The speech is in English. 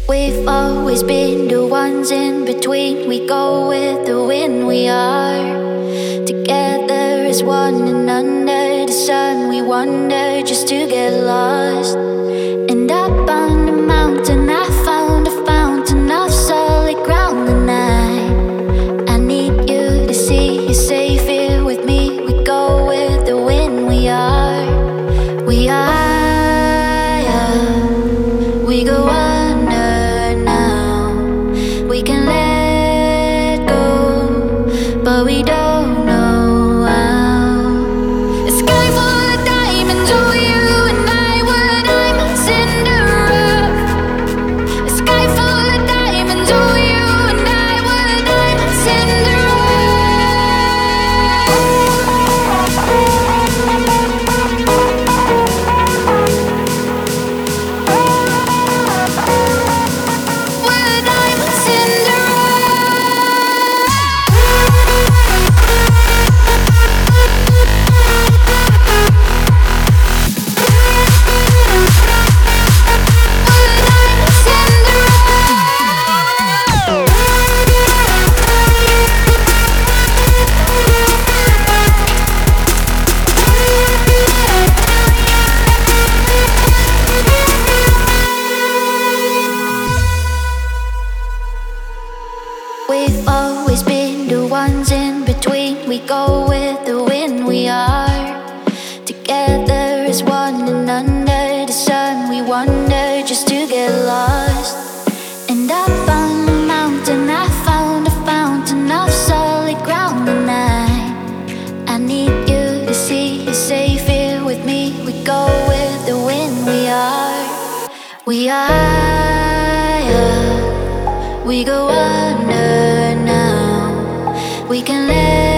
We've always been the ones in between. We go with the wind, we are together as one, and under the sun we wander just to get lost. And up on the mountain I found a fountain of solid ground, and I need you to see you're safe here with me. We go with the wind, we are, we go under now. We can let go, but we don't know how. A sky full of diamonds, oh you and I were diamonds in the rough. A sky full of diamonds, oh you and I were diamonds in the We've always been the ones in between. We go with the wind, we are together as one, and under the sun we wander just to get lost. And up on the mountain I found a fountain of solid ground, and I need you to see you're safe here with me. We go with the wind, we go under now. We can let